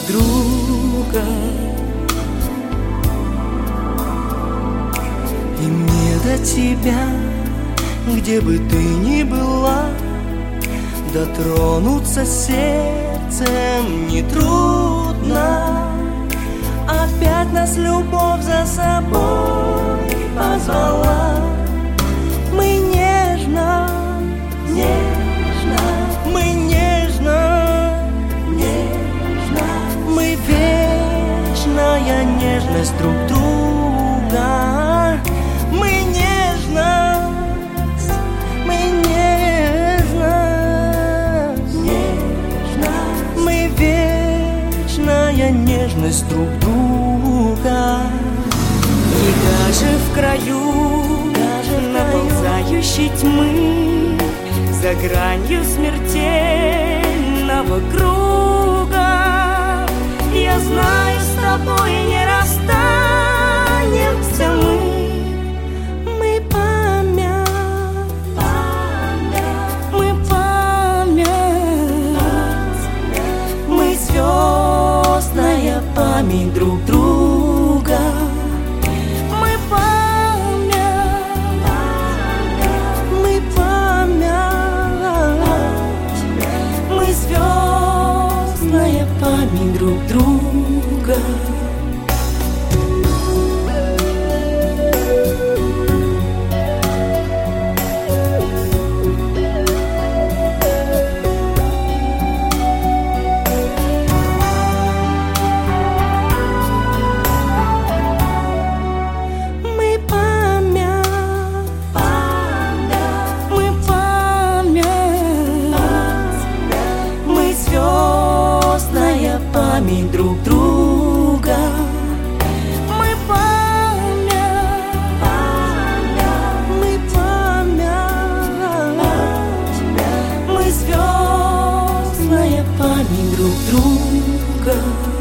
друга. И мне до тебя, где бы ты ни была, дотронуться сердцем нетрудно. Опять нас любовь за собой позвала. Мы нежно, нежно, мы нежно, нежно, мы вечная нежность друг друга. Мы нежность, мы нежность, нежно, мы вечная нежность друг друга. И даже в краю наползающей тьмы, за гранью смертельного круга, я знаю, с тобой не расстанемся мы. Мы память, мы память, мы звездная память друг друга. Мы память, мы память, мы звездная память друг друга. Память друг друга. Мы память, мы память, мы звездная память друг друга.